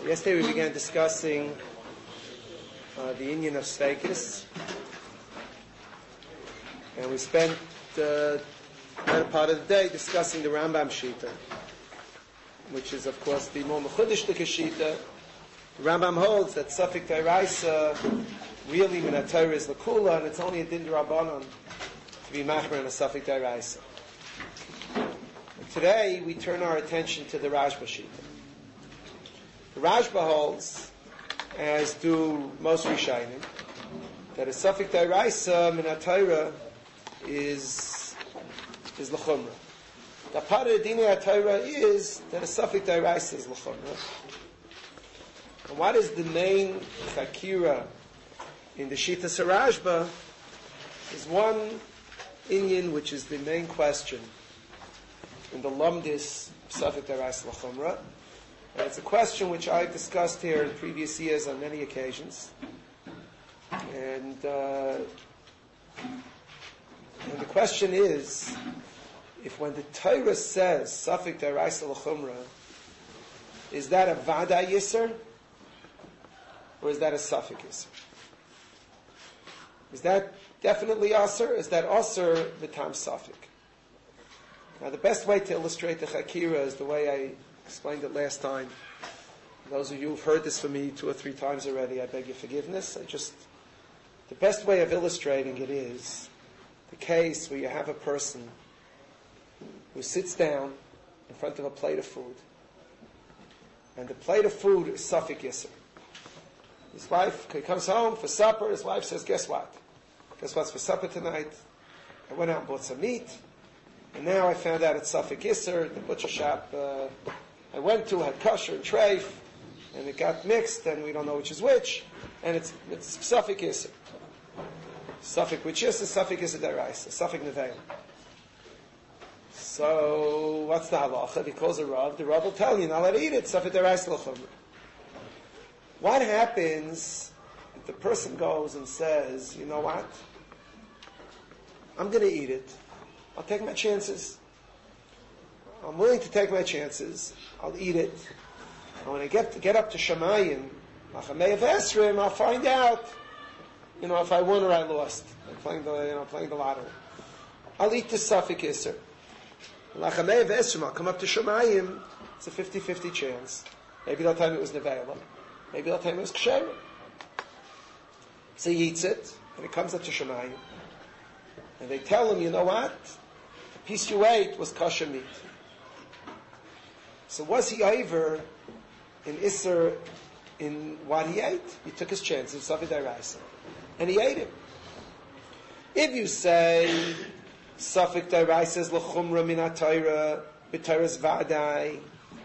Yesterday we began discussing the Indian of Sveikis, and we spent the better part of the day discussing the Rambam Shita, which is of course the more Mechudishtik Shita. The Rambam holds that Safik Tairaisa really Minat Torah is Lakula, and it's only a Din Rabbanon to be Machmer in a Safik Tairaisa. Today we turn our attention to the Rashba Shita. The Rashba holds, as do most Rishonim, that a Safik Dairaisa Minat Torah is L'chumra. The part of the Dinei HaTorah is that a Safik Dairaisa is L'chumra. And what is the main Chakira in the Shita Rashba is one Inyan which is the main question in the Lamdis Safik Dairaisa L'chumra. And it's a question which I've discussed here in previous years on many occasions. And the question is, if when the Torah says Safik Daraisa L'chumra, is that a Vada Yisr, or is that a Safik Yisr? Is that definitely Asr? Is that Asr V'tam Safik? Now the best way to illustrate the Chakira is the way I explained it last time. Those of you who've heard this from me 2 or 3 times already, I beg your forgiveness. The best way of illustrating it is the case where you have a person who sits down in front of a plate of food, and the plate of food is Safik Yisr. His wife, he comes home for supper, his wife says, guess what? Guess what's for supper tonight? I went out and bought some meat, and now I found out it's Safik Yisr. The butcher shop I went to had kosher and treif, and it got mixed, and we don't know which is which, and it's Safik Yisr. Safik which is Safik Yisr Daraisa, Safik Neveil. So, what's the halacha? If he calls a Rav, the Rav will tell you, not let eat it, Safik Daraisa L'chumra. What happens if the person goes and says, you know what? I'm going to eat it. I'll take my chances. I'm willing to take my chances. I'll eat it. And when I get up to Shemayim, Machamei of Esrim, I'll find out, if I won or I lost. I'm playing the lottery. I'll eat the Safik Yisr. Machamei of Esrim, I'll come up to Shemayim. It's a 50-50 chance. Maybe they'll tell me it was Neveila. Maybe they'll tell me it was Ksher. So he eats it, and it comes up to Shemayim. And they tell him, you know what? The piece you ate was kosher meat. So was he over in Isser in what he ate? He took his chances, Safik Daraisa, and he ate it. If you say Safik Daraisa is L'chumra Minat Torah, B'Torah's Vadai,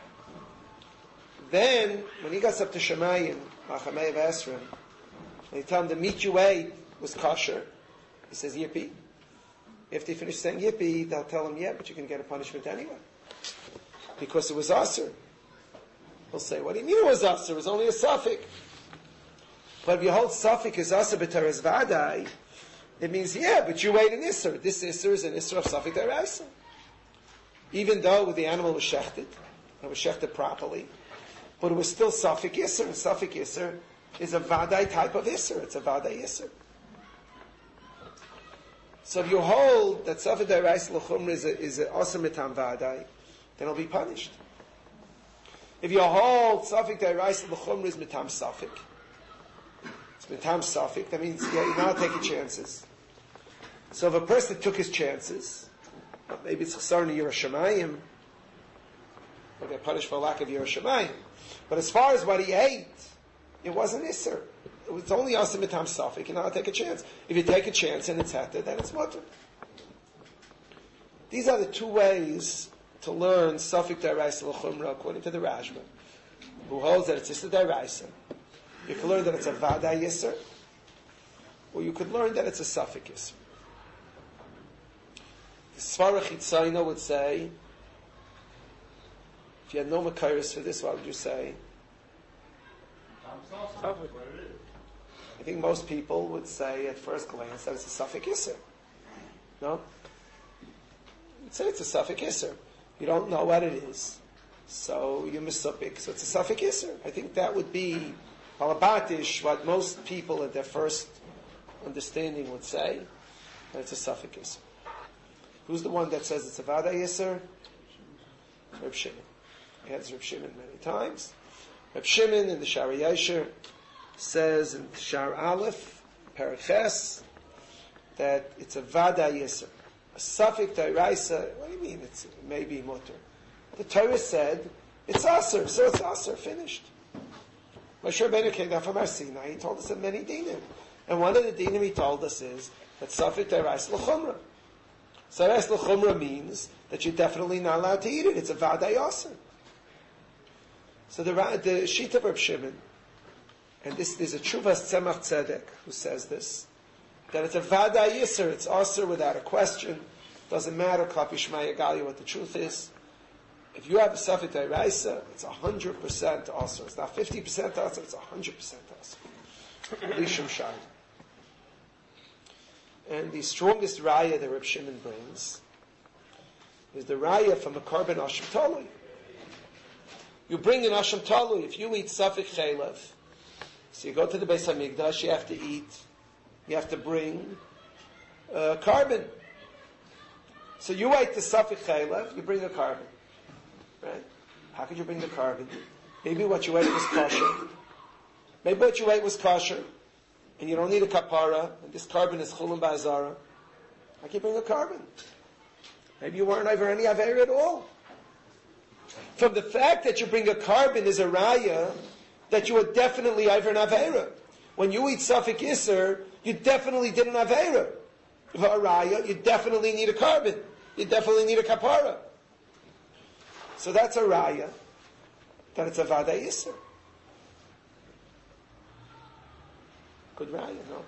then when he gets up to Shemayim, Machamei of Esrim, and they tell him the meat you ate was kosher, he says yippee. If they finish saying yippee, they'll tell him, yeah, but you can get a punishment anyway. Because it was Asr. He'll say, what do you mean it was Asr? It was only a Safik. But if you hold Safik as Asr B'Torah's Vadai, it means, yeah, but you ate an Isser. This Isser is an Isser of Safik Daraisa. Even though the animal was shechted, it was shechted properly, but it was still Safik Isser, and Safik Isser is a Vadai type of Isser. It's a Vadai Isser. So if you hold that Safik Daraisa L'chumra is an Asr Mitam Vadai, then he'll be punished. If you hold Safik Daraisa L'chumra is Mitam Safik, it's Mitam Safik, that means you're not taking chances. So if a person took his chances, maybe it's Chesar in Yerushalayim, or they're punished for lack of Yerushalayim. But as far as what he ate, it wasn't Isser. It was only Asr Mitam Safik, you're not take a chance. If you take a chance and it's Heter, then it's Mutter. These are the 2 ways to learn Safik Daraisa L'chumra according to the Rashba, who holds that it's Isser Daraisa. You can learn that it's a Vada Yisr, or you could learn that it's a Safik Yisr. The Svara Chitzayna would say, if you had no Makairis for this, what would you say? I think most people would say at first glance that it's a Safik Yisr. No? You'd say it's a Safik Yisr. You don't know what it is. So you're misupik. So it's a suffix iser. I think that would be halabatish, what most people at their first understanding would say, that it's a suffix iser. Who's the one that says it's a vada iser? Reb Shimon. He has Reb Shimon many times. Reb Shimon in the Shara Yasher says in Shar Aleph, Paraches, that it's a vada iser. A suffix da'iraisa, what do you mean it's maybe mutter? The Torah said, it's aser, so it's aser, finished. Moshe Rabbeinu came down from Har Sinai, he told us of many dinim. And one of the dinim he told us is that suffix da'iraisa l'chumra. So da'iraisa l'chumra means that you're definitely not allowed to eat it. It's a v'adai aser. So the sheet of Reb Shimon, and this is a Tshuvas Tzemach Tzedek who says this, that it's a v'adai iser, it's aser without a question. Doesn't matter, Klapi Shema Yagali, what the truth is. If you have a suffix da'iraisa, it's 100% aser. It's not 50% aser, it's 100% aser. Lishum Shai. And the strongest raya that Reb Shimon brings is the raya from a korban Asham Talui. You bring an Asham Talui, if you eat suffix chaylev, so you go to the Beis HaMikdash, you have to eat, you have to bring carbon. So you ate the suffix chaylev, you bring a carbon. Right? How could you bring the carbon? Maybe what you ate was kosher. Maybe what you ate was kosher, and you don't need a kapara, and this carbon is chulun ba'azara. How can you bring a carbon? Maybe you weren't over any aveira at all. From the fact that you bring a carbon is a raya that you are definitely over an aveira. When you eat suffix iser, you definitely did an aveira. Raya, you definitely need a carbon. You definitely need a kapara. So that's a raya that it's a vada iser. Good raya, no?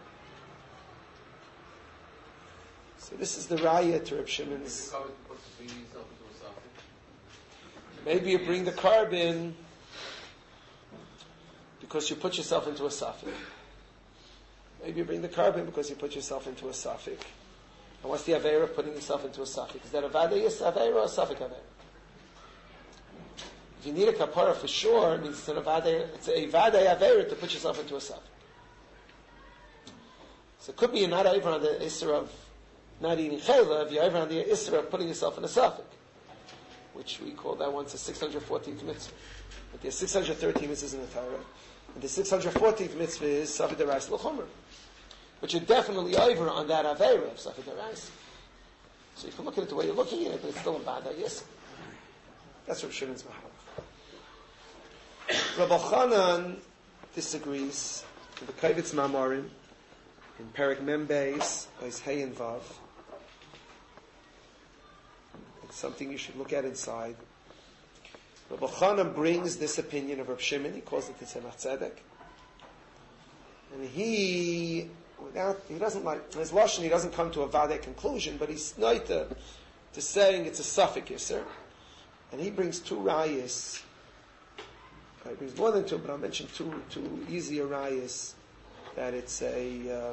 So this is the raya to Reb Shimon's. Maybe you bring the carbon because you put yourself into a suffix. Maybe you bring the carbon because you put yourself into a suffix. And what's the aveira of putting yourself into a suffix? Is that a vada aveira or a suffix aveira? If you need a kapara for sure, it means it's a vada aveira to put yourself into a suffix. So it could be you're not over on the isra of not eating chaylev, you're over on the isra of putting yourself in a suffix, which we call that once the 614th mitzvah. But there's 613 mitzvahs in the Torah, and the 614th mitzvah is Safed Daraisa L'Chomer. But you're definitely over on that Aveira of Safed Daraisa. So you can look at it the way you're looking at it, but it's still a bad yes. That's Reb Shimon's Mahalach. Rabbi Chanan disagrees with the Kavitz Mamarim in Perek Membeis, Ois Hey and Vav. It's something you should look at inside. Rabbi Chanan brings this opinion of Reb Shimon. He calls it the Tzemach Tzedek, and he doesn't like his lashon. He doesn't come to a vade conclusion, but he's noita to saying it's a suffix iser, and he brings two rayas. He brings more than two, but I'll mention two easier rayas that it's a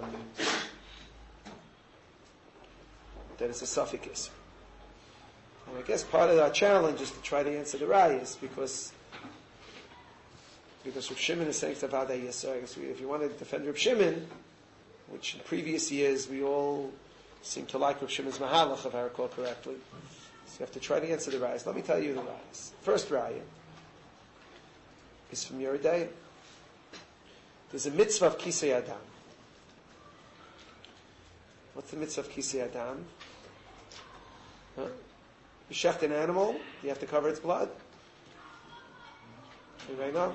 suffix iser. And I guess part of our challenge is to try to answer the rayas because Reb Shimon is saying it's a vada yisur. I guess if you want to defend Reb Shimon, which in previous years we all seem to like Reb Shimon's mahalach, if I recall correctly, so you have to try to answer the rayas. Let me tell you the rayas. First raya is from Yeridei. There's a mitzvah of kisei adam. What's the mitzvah of kisei adam? You shecht an animal, you have to cover its blood. Anybody know?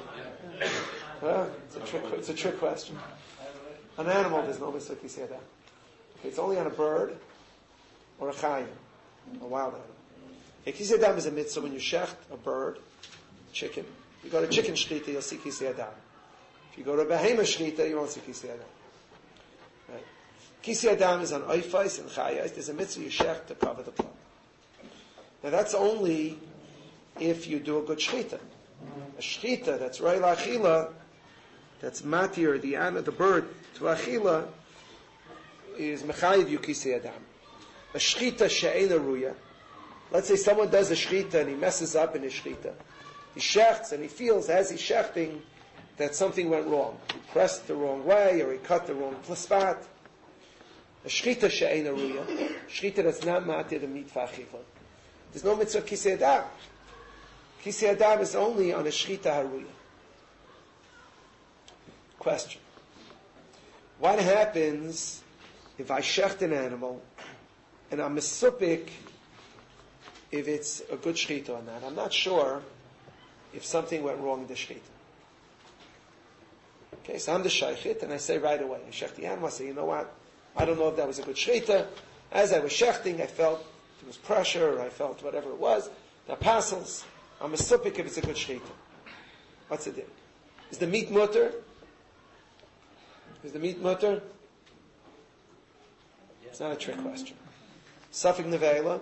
It's a trick question. An animal, there's no mitzvah kisei adam. Okay, it's only on a bird or a chayim, a wild animal. Okay, kisei adam is a mitzvah when you shecht a bird, chicken. You go to chicken shchita, you'll see kisei adam. If you go to behemoth shchita, you won't see kisei adam. Right? Kisei adam is on oifais and chayais. There's a mitzvah you shecht to cover the blood. Now that's only if you do a good shchita. A shchita that's ro'el achila, that's matir, the bird to achila, is mechayiv you kisei adam. A shchita she'ena ruya. Let's say someone does a shchita and he messes up in his shchita. He shechts and he feels as he's shechting that something went wrong. He pressed the wrong way or he cut the wrong spot. A shchita she'eina ruya, shchita that's not matir the meat fa'achiva. There's no mitzvah kisei adam. Kisei adam is only on a shchita haruya. Question. What happens if I shecht an animal and I'm mesupik if it's a good shchita or not? I'm not sure if something went wrong in the shchita. Okay, so I'm the shaychit and I say right away, I shech the animal, I say, you know what? I don't know if that was a good shchita. As I was shechting, I felt there was pressure, or I felt whatever it was. The apostles, I'm a supik if it's a good shchita. What's the deal? Is the meat mutter? Is the meat mutter? It's not a trick question. Safik nevela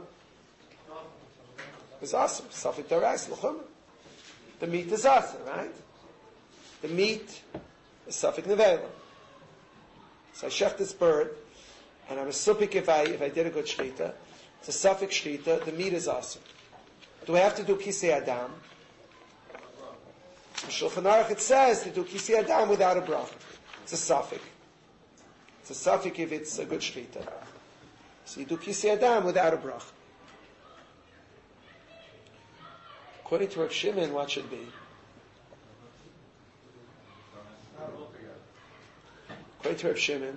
is awesome. Safik darais l'chumah. The meat is awesome, right? The meat is safik nevela. So I shech this bird, and I'm a supik if I did a good shchita. It's a suffix shchita. The meat is awesome. Do I have to do kisei adam? In Shulchan Aruch it says to do kisei adam without a bracha. It's a suffix. It's a suffix if it's a good shchita. So you do kisei adam without a bracha. According to Rav Shimon, what should be? According to Rav Shimon,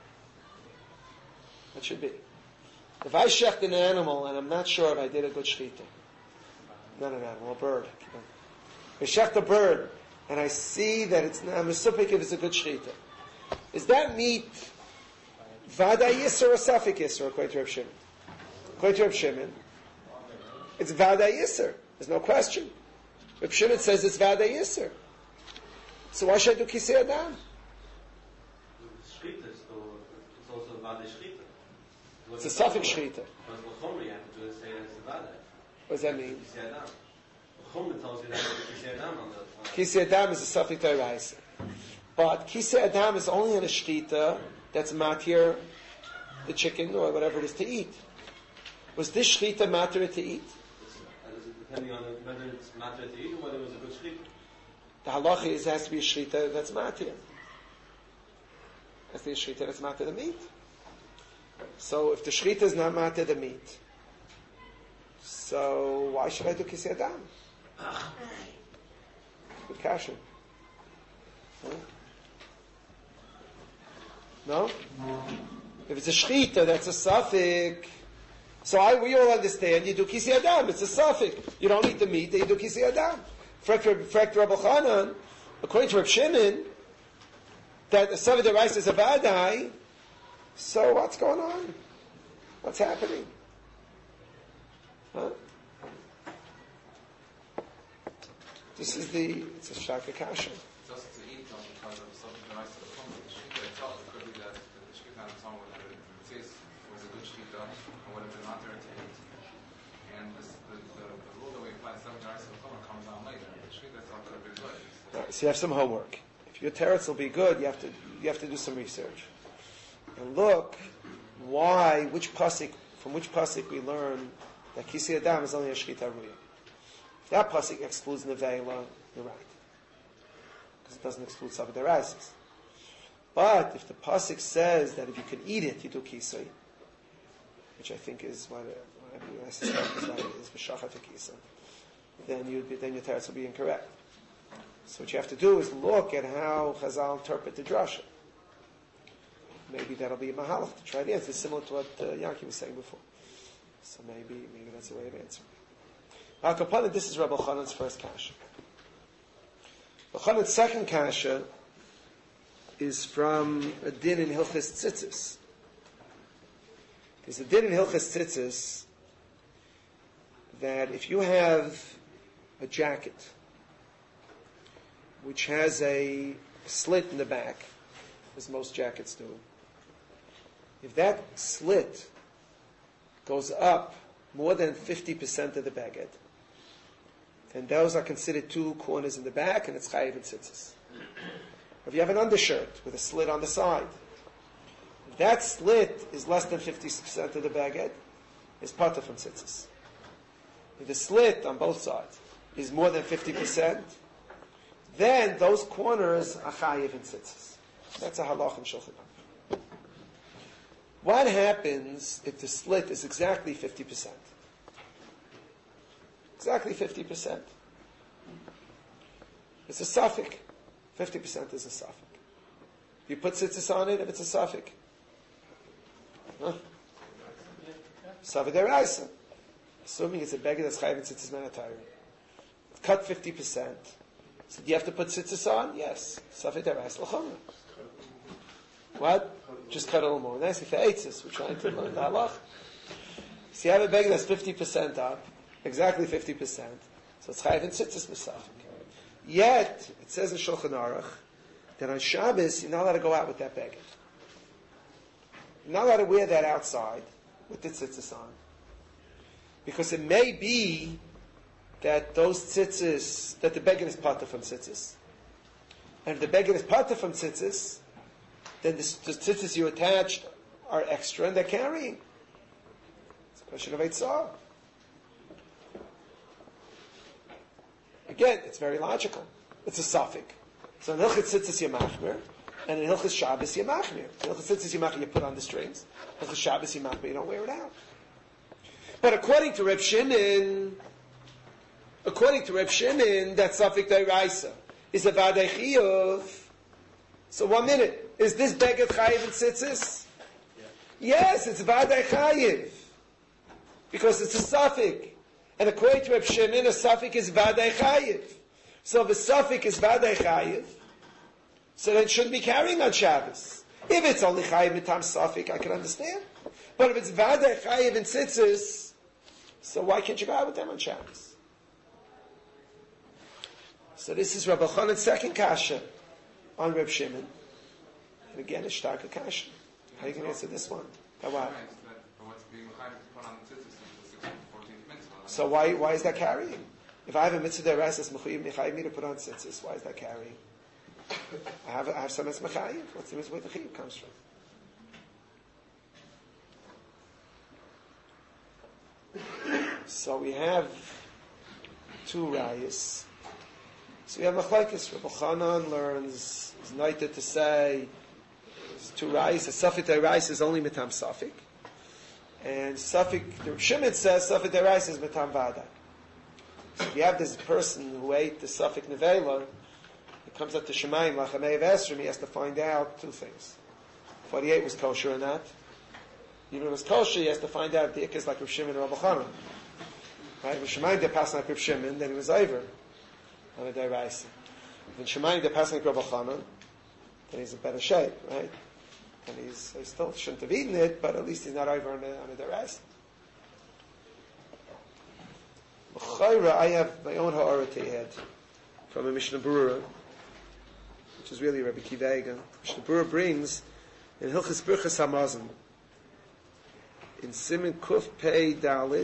what should be? If I shecht an animal and I'm not sure if I did a good shchita, not an animal, a bird. If I shecht a bird and I see that I'm a supik if it's a good shchita, is that meat vada yisr or safik yisr according to Rav Shimon? According to Rav Shimon, it's vada yisr. There's no question. Rav Shimon says it's vada yisr. So why should I do kisei adam? It's a suffix shchita. What does that mean? Kisei adam is a suffix d'oraisa. But kisei adam is only on a shchita that's matir the chicken or whatever it is to eat. Was this shchita matir to eat? Depending on whether it's matir to eat or whether it was a good shchita. The halacha is it has to be a shchita that's matir. It has to be a shchita that's matir the meat. So if the shchita is not matir the meat, so why should I do kisei adam? Good kasha. No? If it's a shchita, that's a suffix. So we all understand you do kisei adam. It's a suffix. You don't eat the meat, then you do kisei adam. Frek Rabbi Chanan, according to Rav Shimon, that the Safek d'oraisa is a vadai. So what's going on? What's happening? Huh? It's a shaka kasha. Just to eat on because of something that I said from the shita itself, it could be that the shita on its own would have been was a good shita and would have been not there to eat. And the rule that we apply to something that I said from comes on later. The shita itself could have been good. Right, so you have some homework. If your teretz will be good, you have to do some research. And look from which pasuk we learn that kisei adam is only a shchita ruya. If that pasuk excludes nevela, you're right, because it doesn't exclude safek d'oraisa. But if the pasuk says that if you can eat it, you do kisei, which I think is what I suspect is what it is b'shachat kisei, then your teretz will be incorrect. So what you have to do is look at how Chazal interpret the drasha. Maybe that'll be a mahalach to try to answer, similar to what Yanki was saying before. So maybe that's a way of answering. Al Kapana, this is Rabbi Chanan's first kasha. Rabbi Chanan's second kasha is from a din in Hilchas Tzitzis. There's a din in Hilchas Tzitzis that if you have a jacket which has a slit in the back, as most jackets do, if that slit goes up more than 50% of the baguette, then those are considered two corners in the back, and it's chayiv and tzitzis. If you have an undershirt with a slit on the side, if that slit is less than 50% of the baguette, it's parta from tzitzis. If the slit on both sides is more than 50%, then those corners are chayiv in tzitzis. That's a halach in Shulchan Aruch. What happens if the slit is exactly 50%? Exactly 50%. It's a suffix. 50% is a suffix. You put tzitzis on it if it's a suffix. Huh? Suffix deraisa. Assuming it's a beggar that's chayiv in tzitzis manatayim. Cut 50%. So do you have to put tzitzis on? Yes. Suffix deraisa l'chomra. What? Just cut a little more. Nice for eitzis. We're trying to learn the halach. So you have a beggar that's 50% up, exactly 50%. So it's chayiv in tzitzis misafik. Yet it says in Shulchan Aruch that on Shabbos you're not allowed to go out with that beggar. You're not allowed to wear that outside with the tzitzis on, because it may be that those tzitzis, that the beggar is pater from tzitzis, and if the beggar is pater from tzitzis, then the tzitzis you attached are extra and they're carrying. It's a question of eitzah. Again, it's very logical. It's a suffix. So in Hilchos Tzitzis Yemachmir, and in Hilchos Shabbos Yemachmir. In Hilchos Tzitzis Yemachmir you put on the strings. In Hilchos Shabbos Yemachmir you don't wear it out. But according to Reb Shimon, that suffix deraisa is a vadei chiyuv. So 1 minute, is this beged chayiv in tzitzis? Yeah. Yes, it's vadei chayiv because it's a suffix. And according to Reb Shimon, a suffix is vadei chayiv. So if a suffix is vadei chayiv, so then it shouldn't be carrying on Shabbos. If it's only chayiv mitam suffix, I can understand. But if it's vadei chayiv in tzitzis, so why can't you go out with them on Shabbos? So this is Rabbi Chanan's second kasha on Reb Shimon. And again, it's stark kasha. How are you going to answer this one? So why is that carrying? If I have a mitzvah deraisa, it's mechayiv me to put on tzitzis. Why is that carrying? I have some that's mechayiv. What's the mitzvah where the chiyuv comes from? So we have two rayas. So we have machlekes. Rabbi Chanan learns, is noted to say, there's two rayas. A suffix deraisa is only mitam suffix. And suffix, the Shimon says suffix deraisa is mitam vadak. So if you have this person who ate the suffix nevela, it comes up to Shemayim lachamei v'esrim, he has to find out two things: if what he ate was kosher or not. Even if it was kosher, he has to find out if the ik is like Rav Shimon or Rabbi Chanan. Right? If Shemayim did pass like Rav Shimon, then he was over on a deraisa. If Shemayim did pass like Rabbi Chanan, then he's in better shape, right? And he still shouldn't have eaten it, but at least he's not over on a deraisa. I have my own ha'ara to add from a Mishnah Berurah, which is really Rabbi Kiva Eiger. Mishnah Berurah brings in Hilchos Birchas Hamazon, in Siman Kuf Pei Dalit,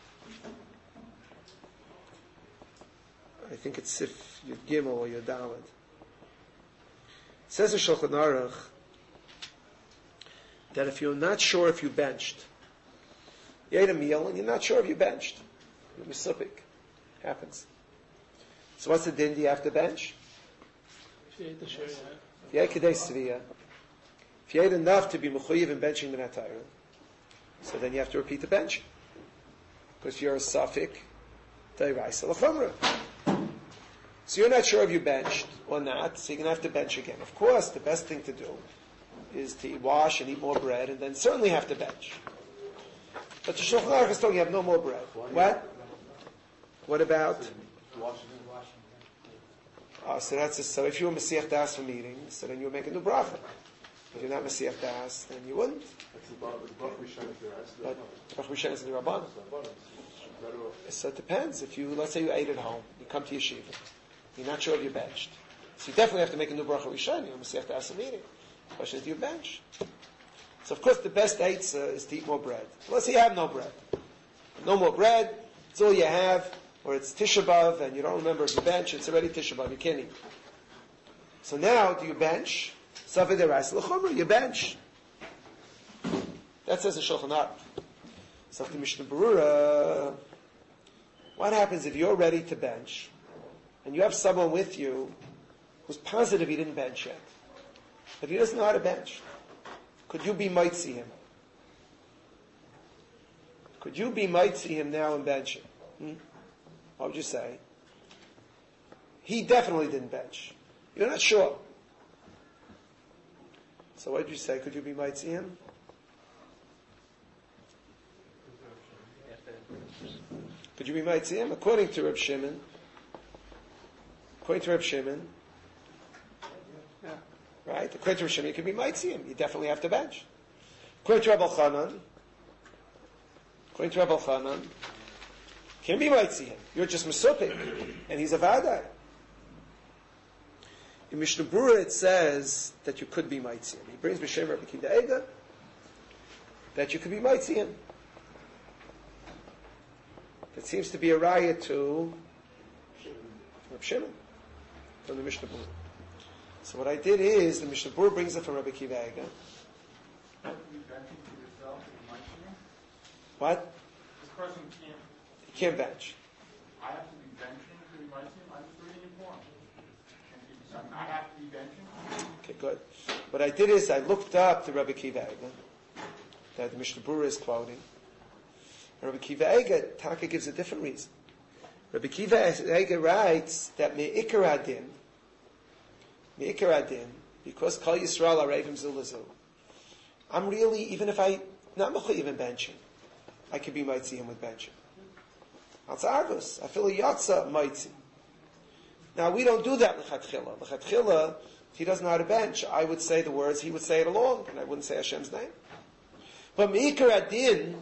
I think it's Sif Yud Gimel or Yud Dalit. It says in Shulchan Aruch that if you're not sure if you benched, you ate a meal and you're not sure if you benched, you're misupik. Happens. So what's the din? Do you have to bench? If you ate the share, if you ate kedei sviyah, if you ate enough to be mechuyev in benching the natayra, so then you have to repeat the bench, because you're a suffix deraisa l'chumra. So you're not sure if you benched or not, so you're going to have to bench again. Of course, the best thing to do is to wash and eat more bread, and then certainly have to bench. But the Shulchan Aruch is talking you have no more bread. What? What about? So if you were Mesiach Das from eating, so then you would make a new bracha. If you're not Mesiach Das, then you wouldn't. But Baruch Rishon is in the Rabbanan. So it depends. If you, let's say you ate at home, you come to yeshiva, you're not sure if you benched. So you definitely have to make a new bracha Rishon. You're Mesiach Das from eating. The question is, do you bench? So of course the best eitzah is to eat more bread. Let's say you have no bread. No more bread, it's all you have, or it's Tisha B'Av and you don't remember if you bench, it's already Tisha B'Av, you can't eat. So now, do you bench? Safed Deraisa L'Chumra, you bench. That says in Shulchan Aruch. So the Mishnah Berurah What happens if you're ready to bench, and you have someone with you who's positive he didn't bench yet, but he doesn't know how to bench? Could you be mitzi him? Could you be mitzi him now and bench him? What would you say? He definitely didn't bench. You're not sure. So what did you say? Could you be mitzi him? Could you be mitzi him? According to Reb Shimon, Yeah. right? According to Reb Shimon, you could be mitzi him. You definitely have to bench. According to Reb Elchanan, can't be mitzi him. You're just mesupik, and he's a vadai. In Mishnah Berurah it says that you could be mitzi him. He brings B'Shem Rabbi Akiva Eiger that you could be mitzi him. That seems to be a raya to Reb Shimon from the Mishnah Berurah. So what I did is, the Mishnah Berurah brings it from Rabbi Akiva Eiger. What? This person can't. He can't bench. I have to be benching to be mitzi. I'm just reading it for him. I have to be benching. Okay, good. What I did is I looked up the Rabbi Akiva Eiger that the Mishnah Berurah is quoting. And Rabbi Akiva Eiger, Taka gives a different reason. Rabbi Akiva Eiger writes that me'ikar adin, because Kol Yisrael Arevim Zulazu, I'm really, even if I not mechayiv in benching, I could be mitzi him with benching. Al tzarvus, I feel a yatsa mitzi. Now we don't do that l'chatchila. L'chatchila, if he doesn't know how to bench, I would say the words, he would say it along, and I wouldn't say Hashem's name. But me'ikar adin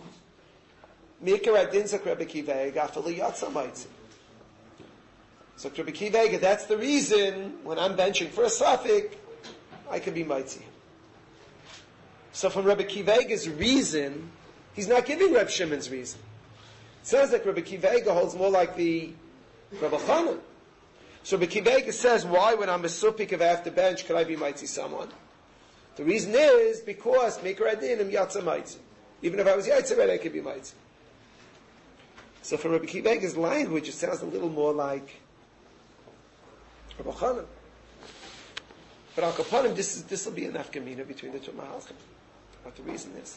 zak Rabbi Akiva Eiger, I feel a yatsa mitzi. So Rabbi Akiva Eiger, that's the reason when I'm benching for a suffix, I can be mitzi. So from Rabbi Akiva Eiger's reason, he's not giving Reb Shimon's reason. It sounds like Rabbi Akiva Eiger holds more like the Rabbi Chanan. So Rabbi Akiva Eiger says, why when I'm a supik if I have to bench, could I be mitzi someone? The reason is because Mikra Adin am Yatza mitzi. Even if I was Yatza, I could be mitzi. So from Rabbi Akiva Eiger's language, it sounds a little more like Rabbi Chanan. But Al Kapanim, this will be an nafkamina between the two mahalchim. What the reason is.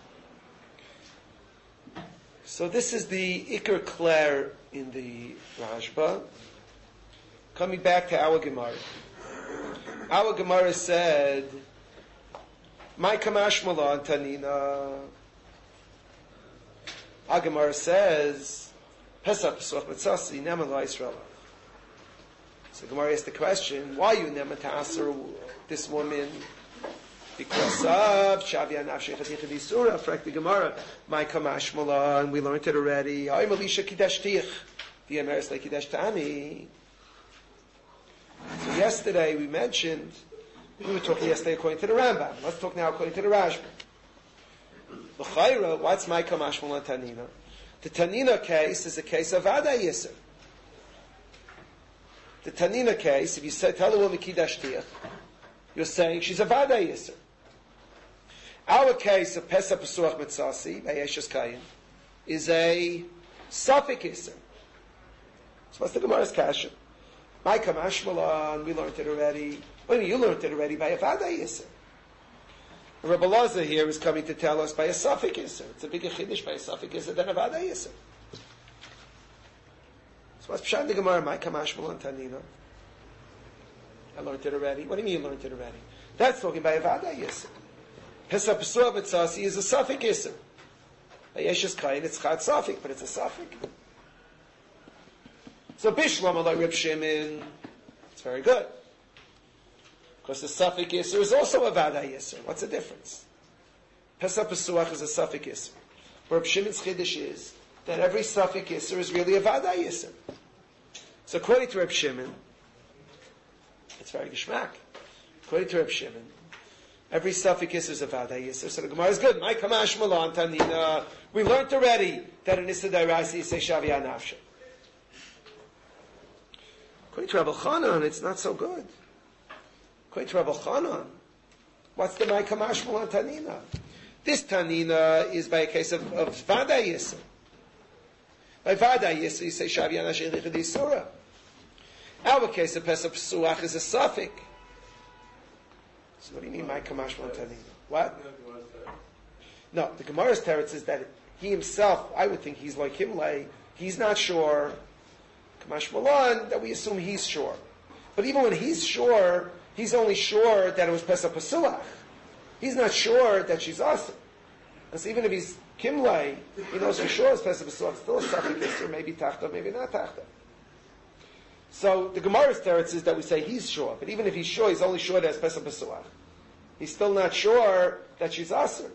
So this is the Iker Clare in the Rashba. Coming back to our Gemara. Our Gemara said, "My kamash malan tanina." Our Gemara says, "Pesach Pesach Mitzasi Neman Lo Yisrael." So Gemara asks the question, why you never to answer this woman? Because of Shavia Nafshei Chaticha D'Isura, Frek the Gemara, my Kamash Mala, and we learned it already. Ay Malisha Kidesh Tich, the Ameris Le Kidesh Tani. So yesterday we mentioned, we were talking yesterday according to the Rambam. Let's talk now according to the Rashba. L'chayra, what's my Kamash Mala Tanina? The Tanina case is a case of Vada Yisr. The Tanina case, if you say, tell a woman Kidesh Tich, you're saying she's a Vada Yisr. Our case of Pesach Pesuach Mitzasi, by Yeshus Kayin, is a Safik Yisr. So what's the Gemara's kasha? My Kamash Malan, we learned it already. Well, you learned it already by a Vada Yisr. Rabbi Lazar here is coming to tell us by a Safik Yisr. It's a bigger Chiddush by a Safik Yisr than a Vada Yisr. So what's Pshat the Gemara? My Kamash Malan Tanina. I learned it already. What do you mean you learned it already? That's talking by a Vada Yisr. Pesach Pesuach Mitzasi is a Safik Yisr. By Yeshus Kayin, it's Chad Safik, but it's a Safik. So Bishlam Alay Reb Shimon, it's very good. Because the Safik Yisr is also a Vada Yisr. What's the difference? Pesach Pesuach is a Safik Yisr. Reb Shimon's Chiddush is that every Safik Yisr is really a Vada Yisr. So according to Reb Shimon, it's very geschmack. According to Reb Shimon, every Safik Yisr is a Vada Yisr. So the Gemara is good. My Kamash Malan Tanina. We learned already that in Issa Dairasi you say Shavia Nafshe. According to Rabbi Chanan, it's not so good. According to Rabbi Chanan, what's the My Kamash Malan Tanina? This Tanina is by a case of Vada Yisr. By Vada Yisr, you say Shav Yanash Elicha D'Yisura. Our case of Pesach Pesuach is a suffix. So what do you mean, my Kamash Montanina? What? No, the Gemara's teretz is that he himself, I would think he's like Himlay, he's not sure. Kamash Malan, that we assume he's sure. But even when he's sure, he's only sure that it was Pesach Pesuach. He's not sure that she's awesome. Because even if he's Kimlay, he knows for sure it's Pesach Pesuach, still a suffix, or maybe Tachta, maybe not Tachta. So the Gemara's teretz is that we say he's sure, but even if he's sure, he's only sure that it's Pesach Pesuach. He's still not sure that she's Asr.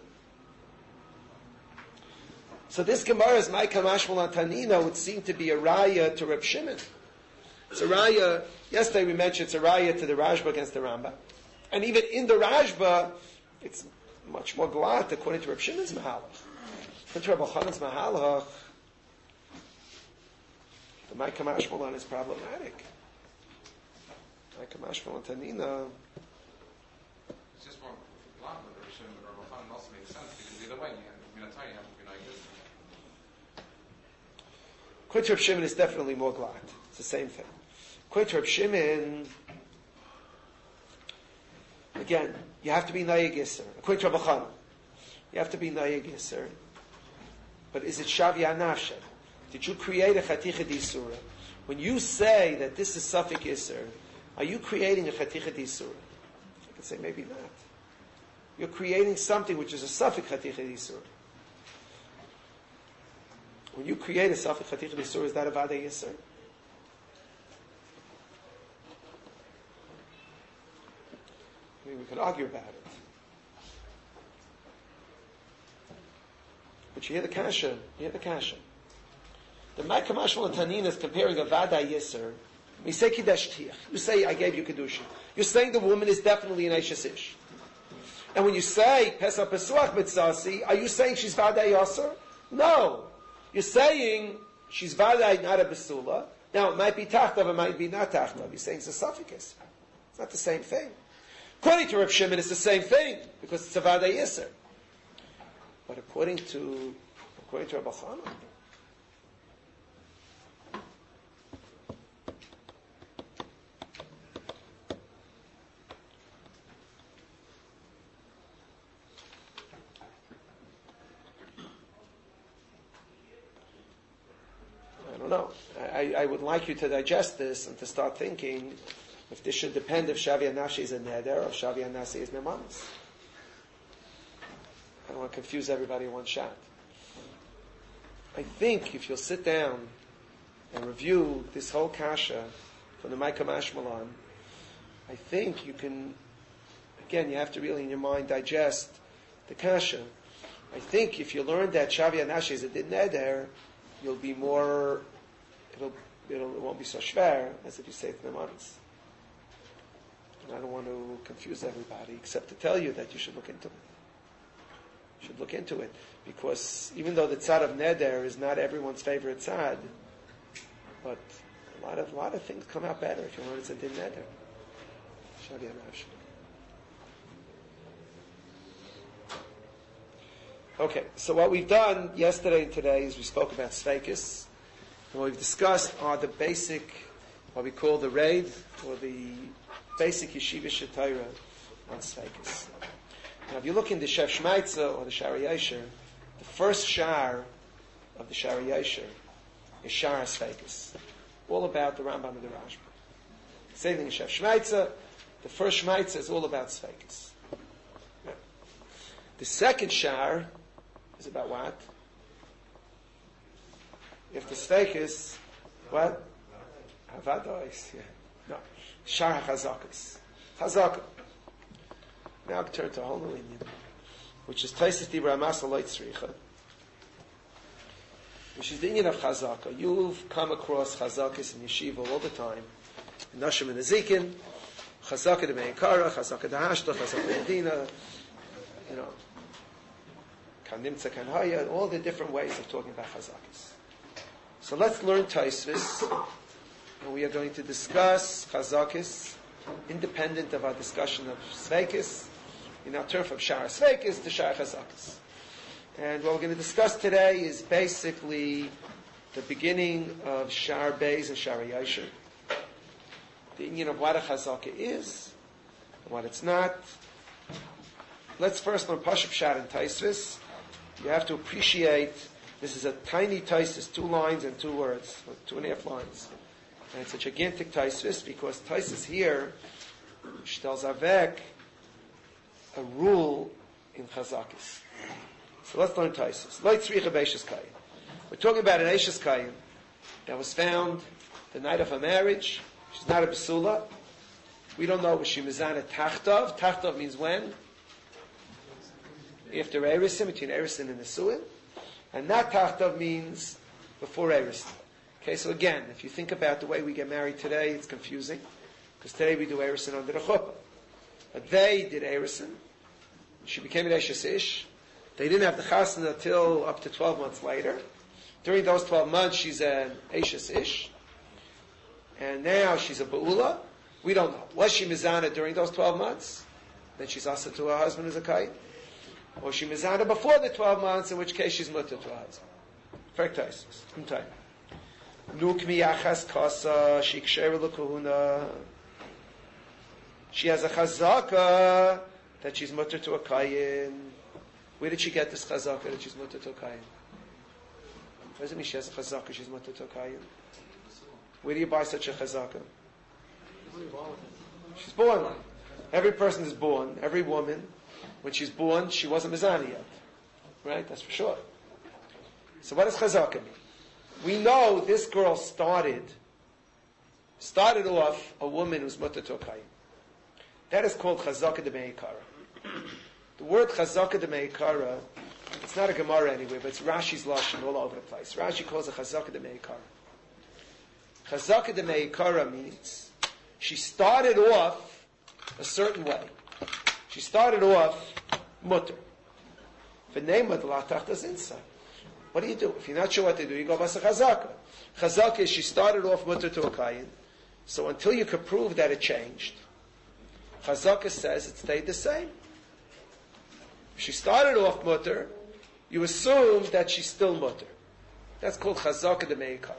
So this Gemara's Maika Mashmal Tanina would seem to be a raya to Reb Shimon. It's a raya, yesterday we mentioned it's a raya to the Rashba against the Rambam. And even in the Rashba, it's much more glad according to Reb Shimon's Mahalach. According to Reb Elchanan's Mahalach, the Maika Mashmal is problematic. Maika Mashmal Tanina. It's just more glad that Reb Shimon and Reb Elchanan also makes sense, because either way, you have to be like this. According to Reb Shimon, it's definitely more glad. It's the same thing. According to Reb Shimon, again, you have to be Nayeg Yisr. According to Reb Elchanan, you have to be Nayeg Yisr. But is it Shavya Nafshe? Did you create a Chaticha D'Isura? When you say that this is Safik Yisr, are you creating a Chaticha D'Isura? I could say maybe not. You're creating something which is a Safik Chaticha D'Isura. When you create a Safik Chaticha D'Isura, is that a Vada Yisr? I mean, we could argue about it. But you hear the kasha. The Maika Mashmal Tanin is comparing a Vada Yisr. You say Kiddush Tiach. You say, I gave you Kedusha. You're saying the woman is definitely an Eishes Ish. And when you say Pesach Pesuach Mitzasi, are you saying she's Vada Yisr? No. You're saying she's Vada, not a Besula. Now, it might be Tachtav, it might be not Tachtav. You're saying it's a suffix. It's not the same thing. According to Reb Shimon, it's the same thing, because it's a Vada Yisr. But according to Reb Elchanan, I don't know. I would like you to digest this and to start thinking if this should depend if Shavya Nashi is a Neder or Shavya Nasi is Nemanis. I don't want to confuse everybody in one shot. I think if you'll sit down and review this whole kasha from the Maika Mashmalan, I think you can, again, you have to really in your mind digest the kasha. I think if you learn that Shavya Nashi is a Din Neder, you'll be more, it won't be so schwer as if you say it Nemanis. And I don't want to confuse everybody except to tell you that you should look into it. Should look into it, because even though the tzad of neder is not everyone's favorite tzad, but a lot of things come out better if you learn it's a din neder. Okay, so what we've done yesterday and today is we spoke about Sveikis, and what we've discussed are the basic, what we call the raid, or the basic yeshiva shetayra on Sveikis. Now, if you look in the Shev Shmaitza or the Shari Yesher, the first shar of the Shari Yesher is Shar HaSveikis, all about the Rambam and the Rashba. Same thing in Shev Shmaitza, the first Shmaitza is all about Sveikis. Yeah. The second shar is about what? If the Sveikis, what? Havadois, yeah. No. Shar HaChazakis. Chazakah. Now turn to a whole new Indian, which is Taisis Dibra Amasa Loit Tzricha, which is the Indian of Chazaka. You've come across Chazakis in Yeshiva all the time. Nashim and Ezekin, Chazaka de Meikara, Chazaka de Hashta, Chazaka de Medina, Kan Nimtza Kan Haya, all the different ways of talking about Chazakis. So let's learn Taisvis, and we are going to discuss Chazakis, independent of our discussion of Sveikis. We now turn from Shara Sveikis to Shara Chazakis. And what we're going to discuss today is basically the beginning of Shar Beis and Shar Yasher, the union of what a chazaka is, and what it's not. Let's first learn Pashup Pshat and Taisvis. You have to appreciate this is a tiny Taisvis, 2 lines and 2 words, 2.5 lines. And it's a gigantic Taisvis because Taisvis here tells Avek a rule in Chazakis. So let's learn Taisvis. We're talking about an Eishes Kayim that was found the night of her marriage. She's not a Basula. We don't know was she Mizana Tachtav. Tachtav means when? After Erisin, between Erisin and Nesuin. And not Tachtav means before Erisin. Okay, so again, if you think about the way we get married today, it's confusing. Because today we do Erisin under the chuppah. But they did Erisin. She became an Eishes Ish. They didn't have the chasna until up to 12 months later. During those 12 months, she's an Eishes Ish. And now she's a Ba'ula. We don't know. Was she Mizana during those 12 months? Then she's asa to her husband as a Kayim. Or she Mizana before the 12 months, in which case she's mutter to her husband. Fair Taisus. Nukmi Yachas Kasa, Shiksher L'Kuhuna. She has a chazaka that she's mutter to a Kayim. Where did she get this chazaka that she's mutter to a Kayim? What does it mean she has a chazaka she's mutter to a Kayim? Where do you buy such a chazaka? She's born. Every person is born. Every woman, when she's born, she wasn't mizani yet. Right? That's for sure. So what does chazaka mean? We know this girl started off a woman who's mutter to a Kayim. That is called chazaka de meikara. The word chazaka de meikara, it's not a Gemara anywhere, but it's Rashi's lashon all over the place. Rashi calls it chazaka de meikara. Chazaka de meikara means she started off a certain way. She started off mutter. V'neimad la tachtas inside. What do you do? If you're not sure what to do, you go basa chazaka. Chazaka is she started off mutter to a kayin. So until you could prove that it changed, chazaka says it stayed the same. If she started off mutter, you assume that she's still mutter. That's called chazaka de meikara.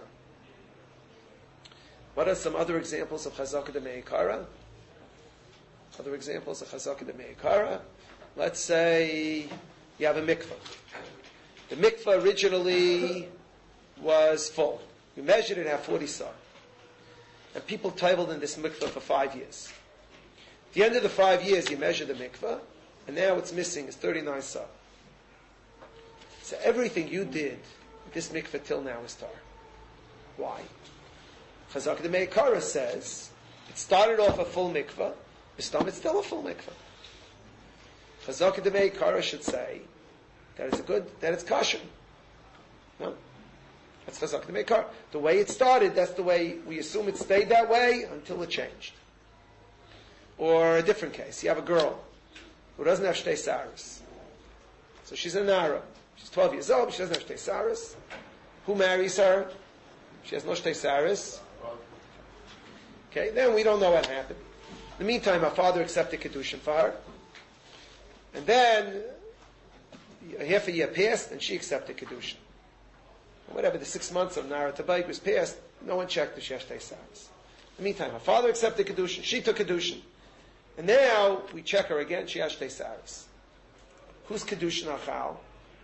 What are some other examples of chazaka de meikara? Other examples of chazaka de meikara. Let's say you have a mikvah. The mikvah originally was full. You measured it at 40 sar. And people toiled in this mikvah for 5 years. At the end of the 5 years, you measure the mikvah, and now what's missing is 39 sar. So everything you did with this mikvah till now is tar. Why? Chazak de Meikara says it started off a full mikvah, it's still a full mikvah. Chazak de Meikara should say that it's kosher. No? That's Chazak de Meikara. The way it started, that's the way we assume it stayed that way until it changed. Or a different case, you have a girl who doesn't have shtei saris. So she's a nara. She's 12 years old, but she doesn't have shtei saris. Who marries her? She has no shtei saris. Okay, then we don't know what happened. In the meantime, her father accepted Kedushin for her. And then, half a year passed, and she accepted Kedushin. Whatever, the 6 months of Nara Tabaik was passed, no one checked if she has shtei saris. In the meantime, her father accepted Kedushin, she took Kedushin. And now, we check her again, she has shtei saris. Who's Kedushin Achal?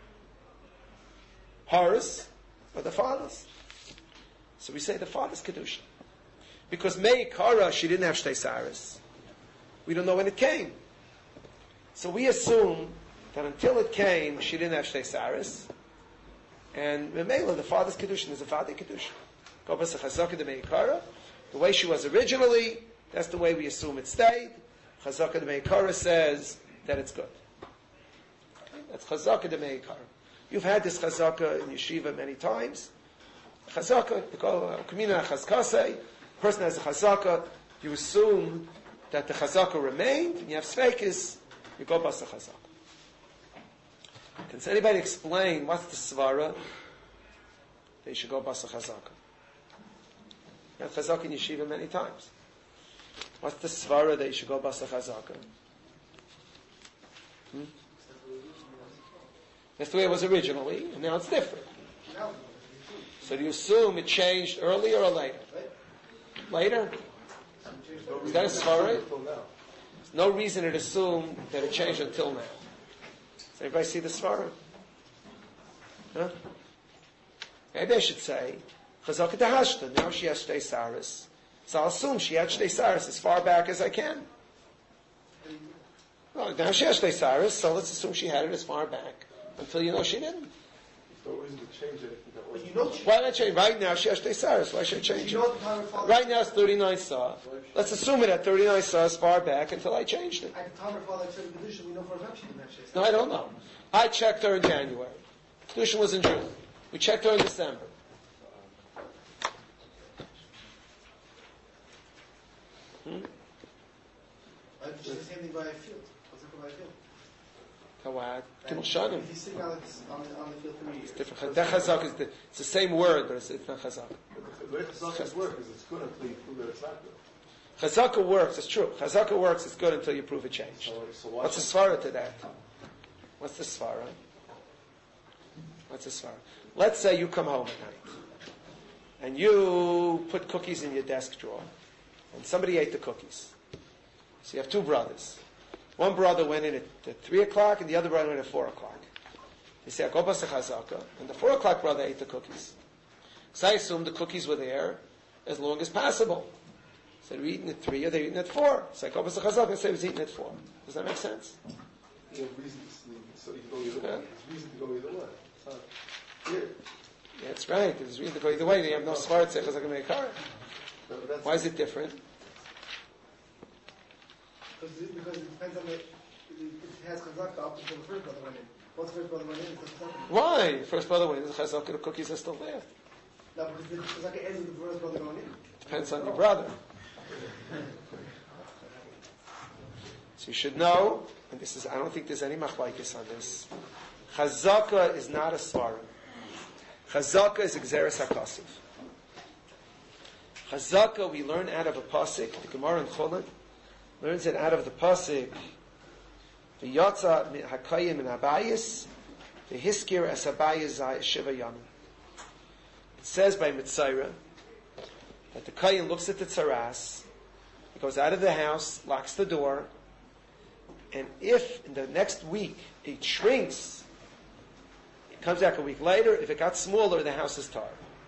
Hers or the father's? So we say the father's Kedushin. Because Meikara, she didn't have shtei saris. We don't know when it came. So we assume that until it came, she didn't have shtei saris. And Memela, the father's Kedushin is a father Kedushin. Govas Chazaka de Meikara. The way she was originally, that's the way we assume it stayed. Chazaka de Meikara says that it's good. Okay? That's Chazaka de Meikara. You've had this Chazaka in Yeshiva many times. Chazaka, they call it Kamina Chazkasei. Person has a chazaka, you assume that the chazaka remained, and you have sveikis, you go basa chazaka. Can anybody explain what's the svara? They should go basa chazaka. You have chazaka in yeshiva many times. What's the svara that you should go basa chazaka? That's the way it was originally, and now it's different. So do you assume it changed earlier or later? Later? Is that a svara? There's no reason to assume that it changed until now. Does everybody see the svara? Huh? Maybe I should say, Chazaka Dahashta, now she has Shtei Saris. So I'll assume she had Shtei Saris as far back as I can. Well, now she has Shtei Saris, so let's assume she had it as far back until you know she didn't. No reason to change it. But you know, Why not change? Right now she has Shtei Saris. Why should I change you it? know at the time her father. Right now it's 39 saw. Let's assume it at 39 saw as far back until I changed it. At the time her father accepted the condition, we know for a fact she didn't have Shtei No, I don't know. I checked her in January. Kedushin was in June. We checked her in December. I did the same thing by a field. What's it by a field? Tawad. Gimel Shanim. He's sitting on the field 3 years. Different. That chazak is it's the same word, but it's not chazak. The way Chazaka works is it's good until you prove that it's not good. Chazaka works. It's true. Chazaka works. It's good until you prove it changed. So What's the svara to that? What's the svara? What's the svara? Let's say you come home at night and you put cookies in your desk drawer, and somebody ate the cookies. So you have two brothers. One brother went in at 3 o'clock, and the other brother went at 4 o'clock. They say, "Go basa chazaka," and the 4 o'clock brother ate the cookies. So I assume the cookies were there as long as possible. So they're eating at 3 or they're eating at 4. So I go basa chazaka and say it was eating at 4. Does that make sense? You have reason to sleep, so you can go either way. Yeah. There's reason to go either way. It's not weird. Yeah, that's right. There's reason to go either way. They have no svara to say chazaka meikar. No, but that's Why is it different? Because it depends on it has chazaka up until the first brother went in. Once the first brother went in, it's chazaka. Why? First brother went in, the chazaka, the cookies are still there. No, because the chazaka ends with the first brother going in. Depends on your brother. So you should know, and this is, I don't think there's any machlaikis on this. Chazaka is not a svarim. Chazaka is exeris hakasiv. Chazaka we learn out of a pasuk. The Gemara in Cholent learns it out of the pasuk. The yatsa hakayim in Abayis, the hiskir as Abayis shiva yamim. It says by Mitzayra that the kayin looks at the tzaras, he goes out of the house, locks the door, and if in the next week it shrinks, it comes back a week later, if it got smaller, the house is tar.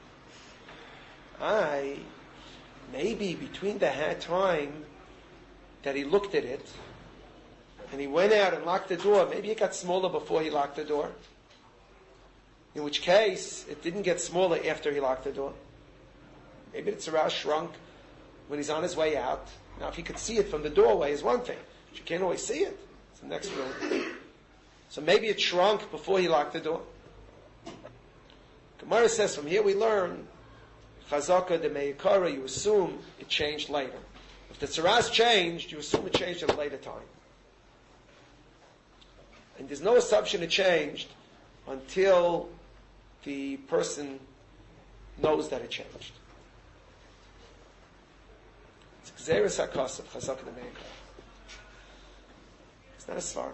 Maybe between the time that he looked at it, and he went out and locked the door, maybe it got smaller before he locked the door. In which case, it didn't get smaller after he locked the door. Maybe the tzara shrunk when he's on his way out. Now, if he could see it from the doorway is one thing. But you can't always see it. It's the next room. So maybe it shrunk before he locked the door. Gemara says from here we learn, Chazaka de Meikara, you assume it changed later. If the tzaras changed, you assume it changed at a later time. And there's no assumption it changed until the person knows that it changed. It's Xeris HaKasav, Chazaka de Meikara. It's not a svarim.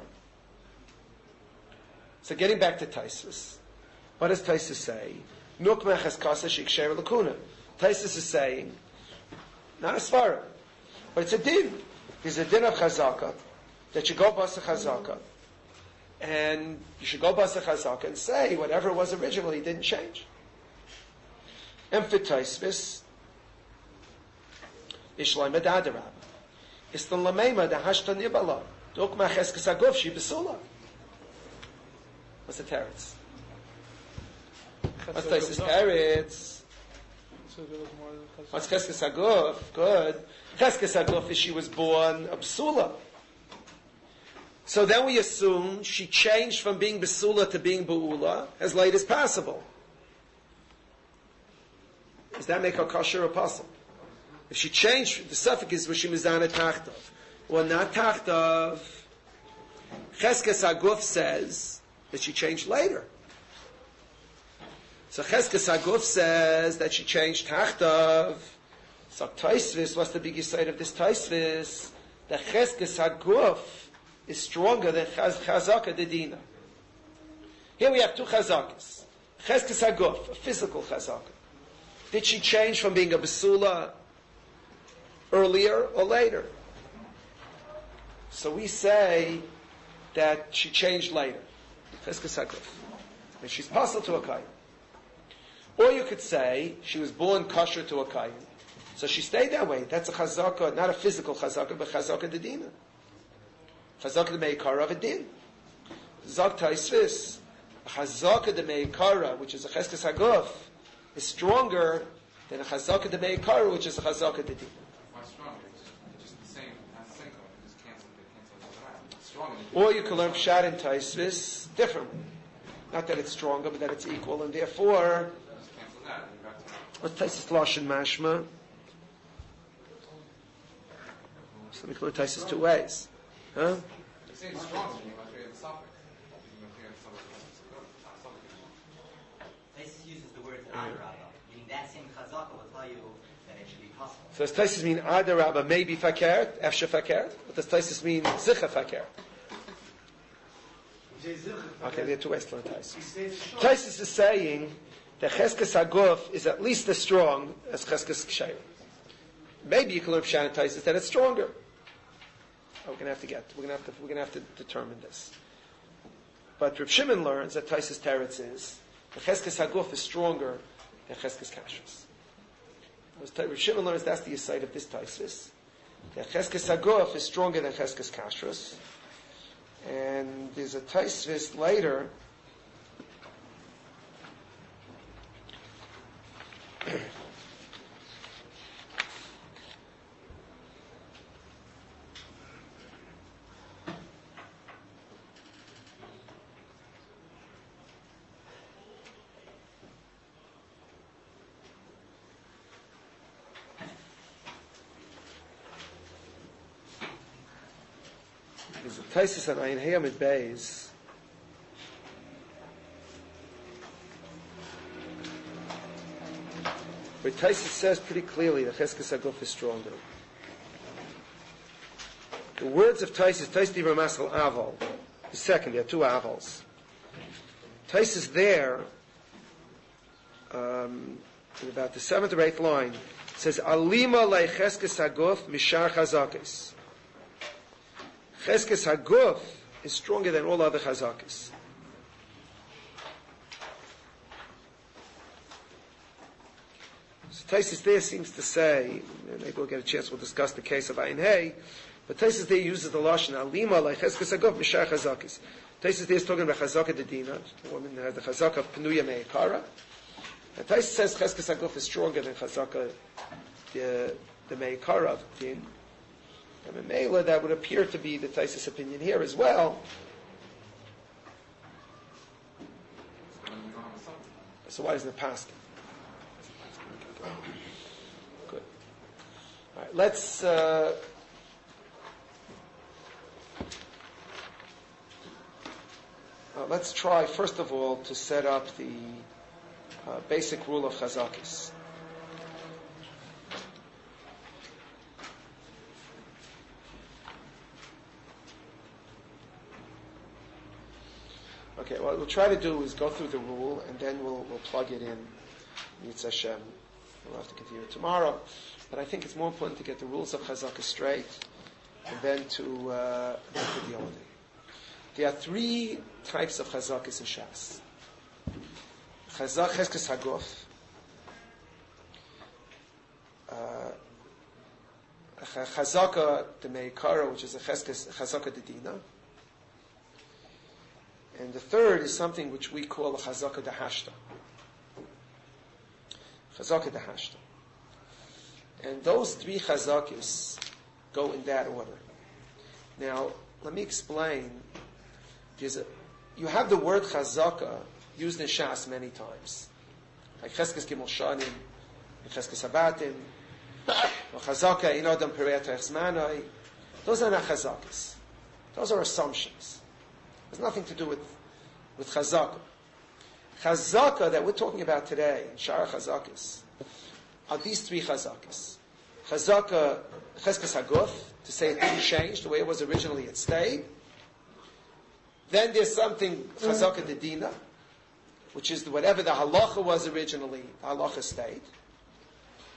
So getting back to Taisus. What does Taisus say? Nuk meches kasa shiksher lakuna. Taisus is saying, not a svarim, but it's a din. There's a din of chazaka, that you go basa chazaka, and you should go basa chazaka and say whatever it was originally didn't change. And for Taisus, Ishlai Medadarab. Istan Lameima da Hashta Nibala. Nuk meches kasagov shi besula. What's the teretz? What's Taisus teretz? What's Cheskes Aguf? Good. Cheskes Aguf is she was born a Besula. So then we assume she changed from being Besula to being Beula as late as possible. Does that make her kosher or possible? If she changed, the suffix is Rishim Mizana Tachtov. Or not Tachtov. Cheskes Aguf says that she changed later. So Cheskes Aguf says that she changed Tachtov. So Taisvis, what's the big side of this Taisvis? The Cheskes Aguf is stronger than Chazaka Dedina. Here we have two Chazakas. Cheskes Aguf, a physical Chazaka. Did she change from being a basula earlier or later? So we say that she changed later. Cheskes haguf. And she's passel to a kain. Or you could say she was born kosher to a kain. So she stayed that way. That's a chazaka, not a physical chazaka, but chazaka dedina. Chazaka de meikara of a din. Zak taisvis, a chazaka de meikara, which is a cheskes haguf, is stronger than a chazaka de meikara, which is a chazaka de din. Why stronger? It's just the same. Has the same code. It just cancel each other out. It's stronger. Or you can learn pshat and taisvis differently. Not that it's stronger, but that it's equal, and therefore, Just cancel that and you're back to what's taisvis lashon mashma? So we can learn taisvis two ways. Huh? You're saying stronger. You must create the suffix. You must create the suffix. Taisus uses the word adarabba, meaning that same chazaka will tell you that it should be possible. So does Taisus mean adarabba maybe fakert, efshe fakert? Or does Taisus mean zicha fakert? Okay, there are two ways to learn Taisus. Taisus is saying that cheskes haguf is at least as strong as cheskes ksheira. Maybe you can learn pshat and Taisus that it's stronger. We're going to have to determine this. But Reb Shimon learns that Taisus teretz is the cheskes haguf is stronger than cheskes kashrus. Reb Shimon learns that's the aside of this Taisus. That cheskes haguf is stronger than cheskes kashrus. And there's a Taisus later. There's a Taisus on Ayin Hayamid Beis. Where Taisus says pretty clearly that Cheskes haguf is stronger. The words of Taisus Divrei Masal Aval, the second, there are two Avals. Taisus there, in about the 7th or 8th line, says, Alima lei Cheskes haguf mishar chazakis. Cheskes haguf is stronger than all other chazakis. So Taisus there seems to say, and maybe we'll get a chance, we'll discuss the case of Ayin Hey, but Taisus there uses the lashon alima like cheskes haguf mishar chazakis. Taisus there is talking about chazaka dedina, the woman who has the chazaka penuya meikara, and Taisus says cheskes haguf is stronger than chazaka the meikara of din. And in Mela, that would appear to be the Taisus opinion here as well. So why doesn't it pass? Good. All right, let's try first of all to set up the basic rule of chazakis. Okay, what we'll try to do is go through the rule, and then we'll plug it in. Yitz Hashem. We'll have to continue it tomorrow. But I think it's more important to get the rules of Chazakah straight, and then to deal with it. There are three types of Chazakahs in Shas. Cheskes haguf, Chazakah de meikara, which is a Chazakah de dina. And the third is something which we call a chazaka de hashta. Chazaka de hashta. And those three chazakis go in that order. Now, let me explain. You have the word chazaka used in Shas many times. Like cheskes gimel shanim, and cheskes habatim, or chazaka in adam pereit echzmanai. Those are not chazakis. Those are assumptions. Has nothing to do with chazaka. Chazaka that we're talking about today, in Shara Chazakis, are these three chazakis. Chazaka, cheskes haguf, to say it didn't change the way it was originally, it stayed. Then there's something, chazaka dedina, which is whatever the halacha was originally, the halacha stayed.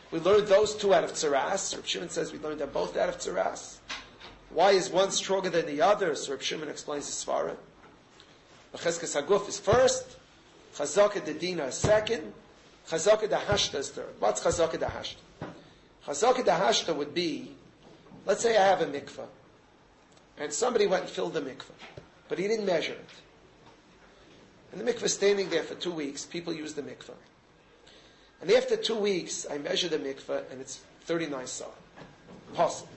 We learned those two out of Tzaras. Reb Shimon says we learned them both out of Tzaras. Why is one stronger than the other? So Reb Shimon explains the Svara. Cheskes Haguf is first, Chazaka de Dina is second, Chazaka de Hashta is third. What's Chazaka de Hashta? Chazaka de Hashta would be, let's say I have a mikveh, and somebody went and filled the mikveh, but he didn't measure it. And the mikveh is standing there for 2 weeks, people use the mikveh. And after 2 weeks, I measure the mikveh, and it's 39 sa. Possible.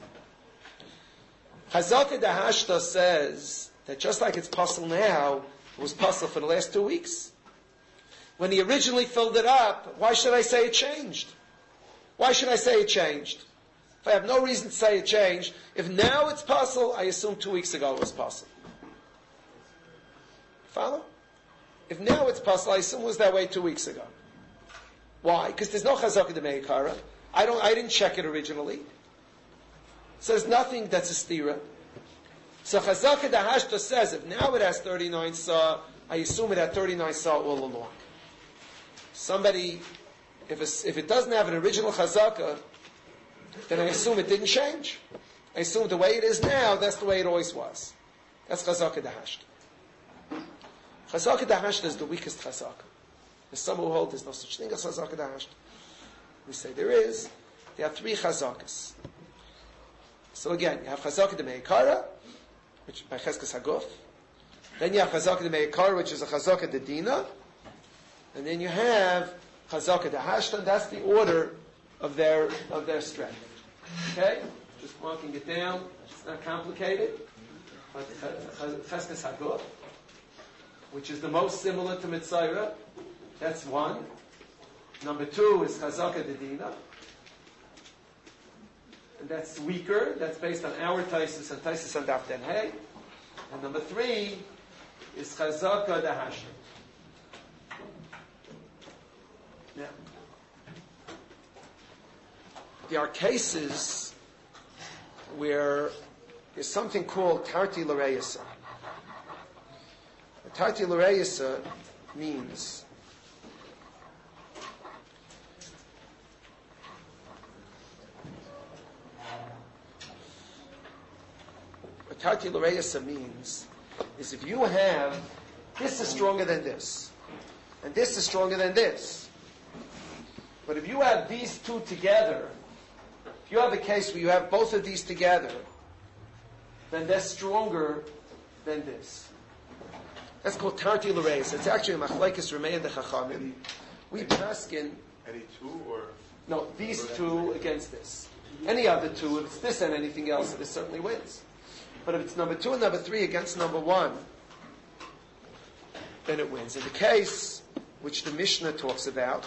Chazaka de Hashta says that just like it's possible now, it was possible for the last 2 weeks. When he originally filled it up, why should I say it changed? Why should I say it changed? If I have no reason to say it changed, if now it's possible, I assume 2 weeks ago it was possible. Follow? If now it's possible, I assume it was that way 2 weeks ago. Why? Because there's no chazaka de meikara. I didn't check it originally. So there's nothing that's a stira. So chazaka de hashta says, if now it has 39 sa, I assume it had 39 sa all along. Somebody, if it doesn't have an original chazaka, then I assume it didn't change. I assume the way it is now, that's the way it always was. That's chazaka de hashta. Chazaka de hashta is the weakest chazaka. There's some who hold there's no such thing as chazaka de hashta. We say there is. There are 3 chazakas. So again, you have chazaka de meikara, which by cheskes haguf. Then you have chazaka de meikara, which is a chazaka de dina. And then you have chazaka de hashta, and that's the order of their strength. Okay? Just marking it down. It's not complicated. But cheskes haguf, which is the most similar to Mitzayra, that's 1. Number 2 is chazaka de dina. And that's weaker. That's based on our Taisus and Taisus and Daf Den Hey. And number 3 is chazaka de hashta. Now, there are cases where there's something called tarti l'reyasa. Tarti l'reyasa means Tarti l'reyasa means is if you have this is stronger than this, and this is stronger than this. But if you have these two together, if you have a case where you have both of these together, then that's stronger than this. That's called tarti l'reyasa. It's actually a machlekes Ramei and the Chachamim. We paskin Any 2 or? no, these 2 against this. Any other 2, if it's this and anything else, it certainly wins. But if it's number 2 and number 3 against number 1, then it wins. And the case which the Mishnah talks about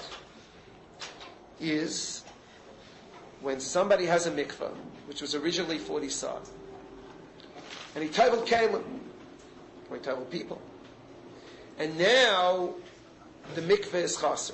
is when somebody has a mikveh, which was originally 40 sa, and he taival kalim, or he taival people, and now the mikveh is chaser.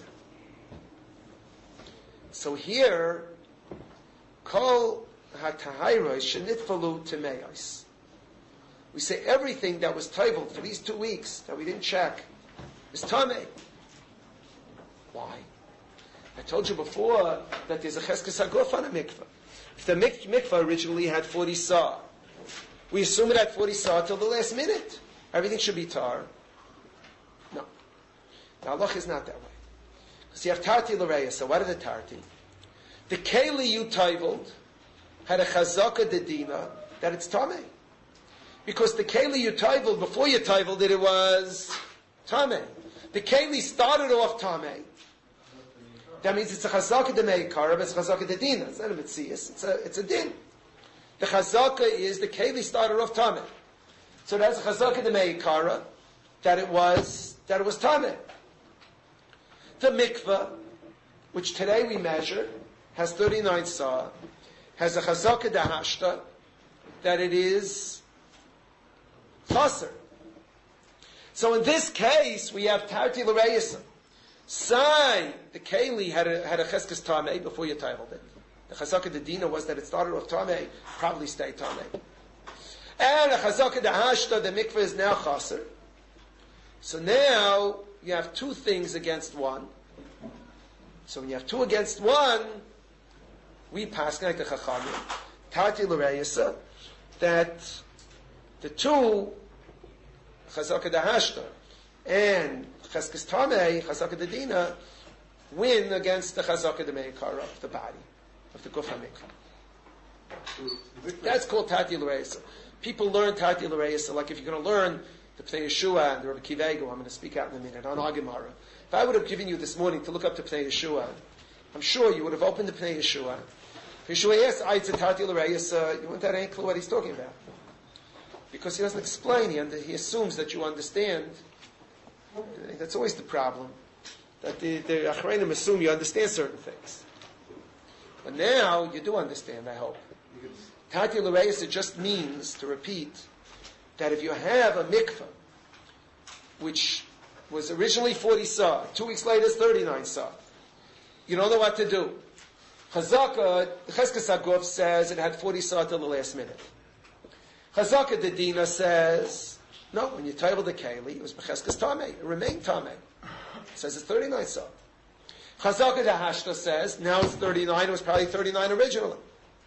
So here, kol hatahayros shenitfalu temeyos. We say everything that was taival for these 2 weeks that we didn't check is tamei. Why? I told you before that there's a cheskes haguf on a mikveh. If the mikveh originally had 40 sa, we assume it had 40 sa till the last minute. Everything should be tar. No. The halach is not that way. Because you have tarti l'reyasa. So what are the tarti? The keli you taivaled had a chazaka de dina that it's tamei. Because the keli you taivaled, before you taivaled it was tamei. The keli started off tamei. That means it's a chazaka de meikara, but it's a chazaka de dina. It's not a mitzias, it's a din. The chazaka is the keli started off tamei. So that's a chazaka de meikara that it was tamei. The mikveh, which today we measure, has 39 sa, has a chazaka de hashta that it is chaser. So in this case, we have tarti l'reyasa. Sai, the keli had a cheskes tamei before you titled it. The chazaka de dina was that it started off tamei, probably stayed tamei. And a chazaka de hashta, the mikveh is now chaser. So now you have 2 things against 1. So when you have 2 against 1, we pass like the Chachamim, Tati L'Reisa, that the 2, Chazaka Dahashta, and Cheskes Tamei, Chazaka Dedina, win against the Chazaka Demeikara of the body, of the Guf HaMikra. That's called Tati L'Reisa. People learn Tati L'Reisa, like if you're going to learn the Pnei Yeshua and the Rabbi Kivego, I'm going to speak out in a minute, on Agamara. If I would have given you this morning to look up the Pnei Yeshua, I'm sure you would have opened the Pnei Yeshua. If Yeshua asks, Aitza Tati L'Reisa, you wouldn't have any clue what he's talking about. Because he doesn't explain, he assumes that you understand. That's always the problem. That the Achreinim assume you understand certain things. But now, you do understand, I hope. Tati L'Reisa just means, to repeat, that if you have a mikveh, which was originally 40 sah, 2 weeks later it's 39 sah, you don't know what to do. Chazaka, Cheskes HaGuf says it had 40 sah till the last minute. Chazaka Dedina says, no, when you table the Keli, it was B'cheskes Tamei, it remained Tamei. It says it's 39 sah. Chazaka Dahashta says, now it's 39, it was probably 39 originally.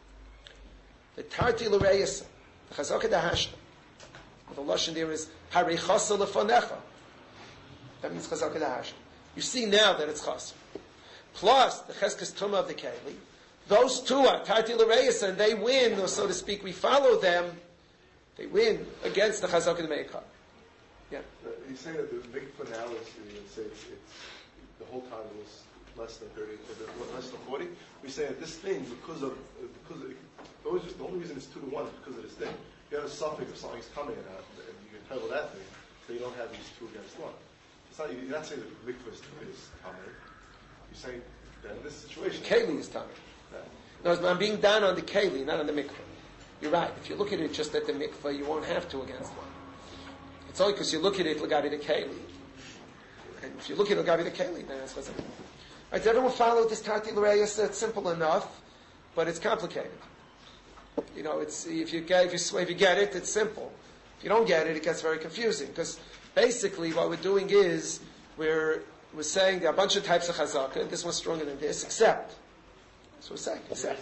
The Tarti L'Reisa, the Chazaka Dahashta, the Lashon there is Harichasa Lefanecha. That means Chazaka Dahashta. You see now that it's Chas. Plus the Cheskes Tumah of the Keli, those 2 are Tarti L'Reisa, and they win, or so to speak, we follow them. They win against the Chazaka Demeikar. Yeah. He's saying that the mikvah now is, say it's the whole time was less than 30, less than 40. We say that this thing, because of the only reason it's 2 to 1 is because of this thing. You have a suffix if something's coming out, and you can title that thing, so you don't have these 2 against 1. It's not, you're not saying that the mikvah is coming. You're saying that in this situation, Keli is coming. No, I'm being down on the Keli, not on the mikvah. You're right. If you look at it just at the mikvah, you won't have 2 against 1. It's only because you look at it Lagabi the Keli. And if you look at Lagabi the Keli, then it's what's it. Right, does everyone follow this Tati L'Reisa? It's simple enough, but it's complicated. You know, it's if you get it, it's simple. If you don't get it, it gets very confusing. Because basically, what we're doing is we're saying there are a bunch of types of chazaka, and this one's stronger than this, except. That's what we're saying. Except.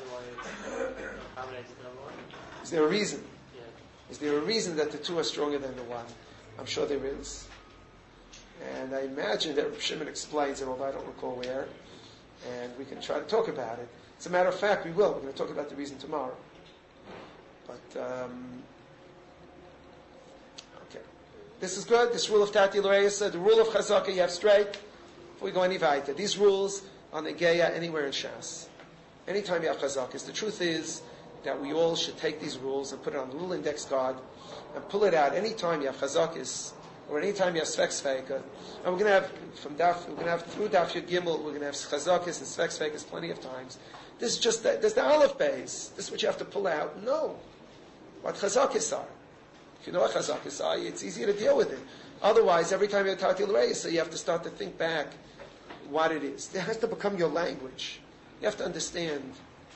Is there a reason? Yeah. Is there a reason that the 2 are stronger than the 1? I'm sure there is. And I imagine that Shimon explains it, although I don't recall where. And we can try to talk about it. As a matter of fact, we will. We're going to talk about the reason tomorrow. But, okay. This is good. This rule of Tati L'Reisa, the rule of Chazaka, you have straight. Before we go any weiter, these rules on the Geya anywhere in Shas. Anytime you have Chazakas, the truth is that we all should take these rules and put it on the rule index card and pull it out anytime you have Chazakas or anytime you have Svek Sveika. And we're going to have through Daf Yud Gimel, we're going to have Chazakas and Svek Sveikas plenty of times. This is just that. There's the Aleph base. This is what you have to pull out. No. What Chazakas are. If you know what Chazakas are, it's easier to deal with it. Otherwise, every time you have Tati L'Reisa, you have to start to think back what it is. It has to become your language. You have to understand.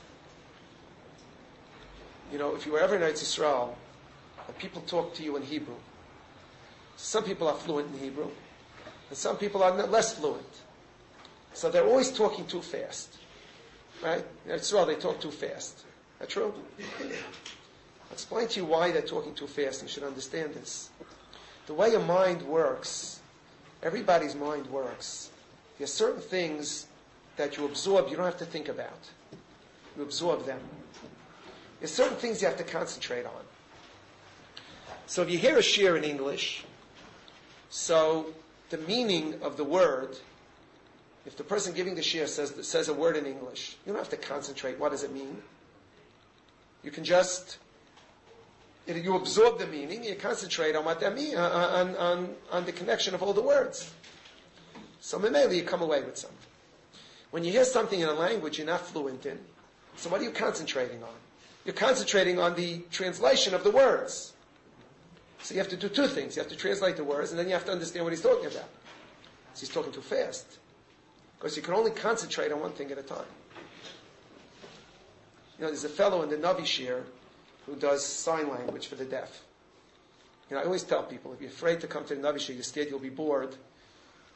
You know, if you were ever in Eretz Yisrael, and people talk to you in Hebrew, some people are fluent in Hebrew, and some people are less fluent. So they're always talking too fast. Right? In Eretz Yisrael, they talk too fast. Is that true? I'll explain to you why they're talking too fast, and you should understand this. The way your mind works, everybody's mind works, there are certain things that you absorb, you don't have to think about. You absorb them. There's certain things you have to concentrate on. So if you hear a shir in English, so the meaning of the word, if the person giving the shir says a word in English, you don't have to concentrate. What does it mean? You can just, you absorb the meaning, you concentrate on what that means, on the connection of all the words. So maybe you come away with something. When you hear something in a language you're not fluent in, so what are you concentrating on? You're concentrating on the translation of the words. So you have to do 2 things. You have to translate the words, and then you have to understand what he's talking about. So he's talking too fast. Because you can only concentrate on one thing at a time. You know, there's a fellow in the Navi Shir who does sign language for the deaf. You know, I always tell people, if you're afraid to come to the Navi Shir, you're scared you'll be bored,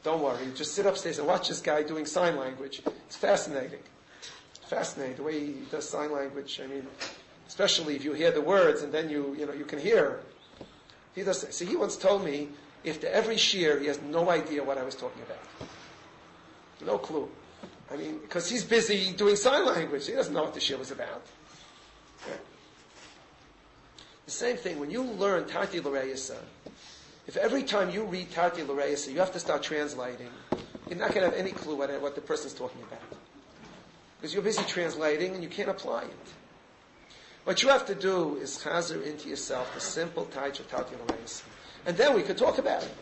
Don't worry. Just sit upstairs and watch this guy doing sign language. It's fascinating. Fascinating the way he does sign language. I mean, especially if you hear the words and then you can hear. He does. See, he once told me, after every shiur, he has no idea what I was talking about. No clue. I mean, because he's busy doing sign language. He doesn't know what the shiur was about. Okay. The same thing, when you learn Tarti L'Reisa, if every time you read Tarti L'Reisa, you have to start translating, you're not going to have any clue what the person's talking about. Because you're busy translating and you can't apply it. What you have to do is chazer into yourself the simple taich of Tarti L'Reisa. And then we could talk about it.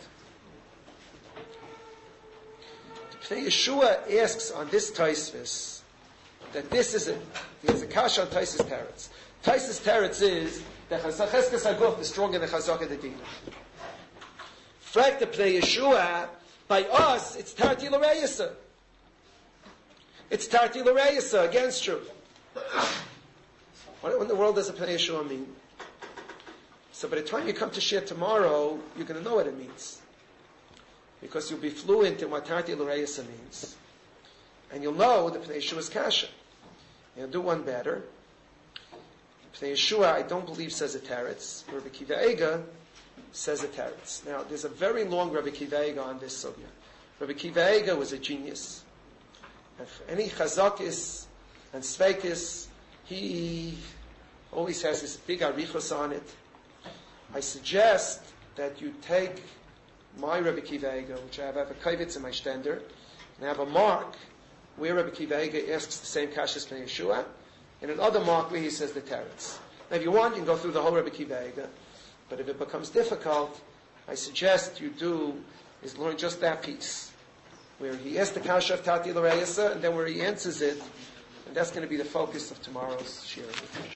Yeshua asks on this Taisvis that this is there's a kasha on Taisus Teretz. Taisus Teretz is that Cheskas HaGuf is stronger than Chazaka the Dina. Frak the Pnei Yeshua, by us, it's Tarti L'Reisa. It's Tarti L'Reisa, against truth. What in the world does a Pnei Yeshua mean? So by the time you come to share tomorrow, you're going to know what it means. Because you'll be fluent in what Tarti L'Reisa means. And you'll know the Pnei Yeshua's kasha. You'll do one better. Pnei Yeshua, I don't believe, says a teretz. Rabbi Kiva Eiga says a teretz. Now, there's a very long Rabbi Kiva Eiga on this sugya. Rabbi Kiva Eiga was a genius. And for any chazakis and sveikis, he always has this big arichos on it. I suggest that you take my Rabbi Kiva Eiga, which I have a kavitz in my stender, and I have a mark where Rabbi Kiva Eiga asks the same kasha as Pnei Yeshua, and another mark where he says the teretz. Now, if you want, you can go through the whole Rabbi Kiva Eiga, but if it becomes difficult, I suggest you do is learn just that piece, where he asks the kasha of Tarti L'Reisa, and then where he answers it, and that's going to be the focus of tomorrow's shiur.